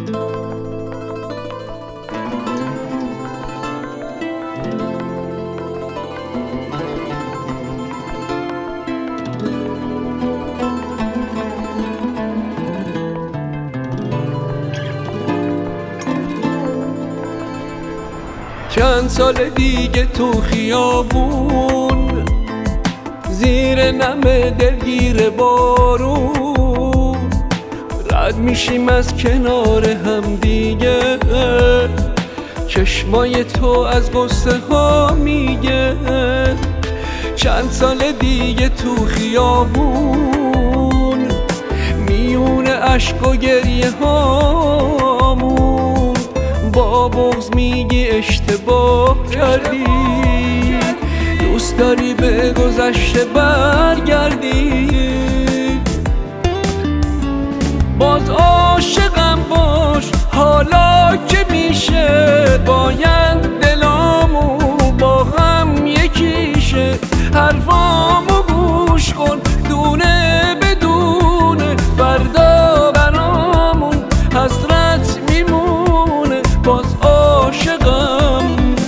چند سال دیگه تو خیابون، زیر نم دلگیر بارون، رد میشیم از کنار هم دیگه. چشمای تو از غصه ها میگه. چند سال دیگه تو خیابون، میون اشک و گریه هامون، با بغض میگی اشتباه کردی، دوست داری به گذشته برگردی. باز عاشقم باش حالا که میشه، باید دلامو با هم یکیشه. حرفامو گوش کن دونه بدونه، فردا برامون حسرت میمونه. باز عاشقم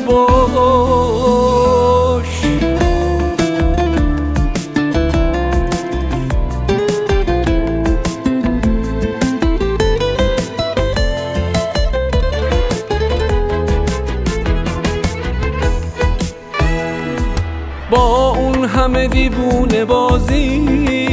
باش. با اون همه دیوونه بازی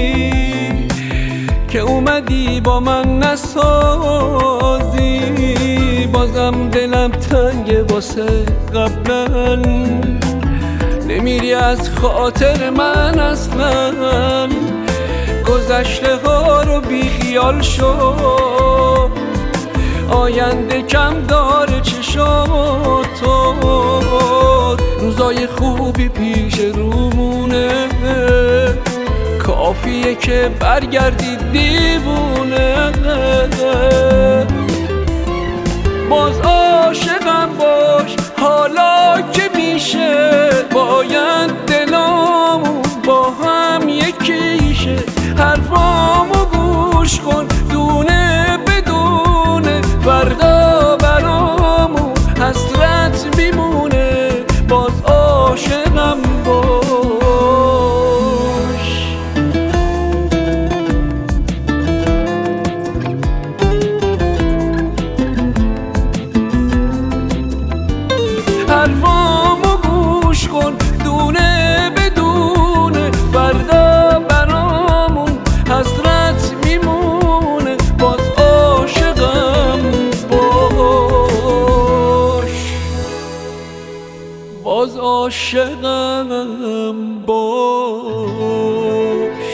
که اومدی با من نسازی، بازم دلم تنگه واسه قبلا. نمیری از خاطر من اصلا، گذشته ها رو بی خیال شو. آینده کم داره چشاتو، روزای خوبی پیش رومونه. کافیه که برگردی دیوونه. باز عاشقم باش حالا که میشه، باید دلامون با هم یکیشه. حرفامو گوش کن دونه بدونه، فردا برامون حسرت میمونه. باز عاشقم باش. حرفامو گوش کن دونه بدونه، فردا برامون حسرت میمونه. باز عاشقم باش. باز عاشقم باش.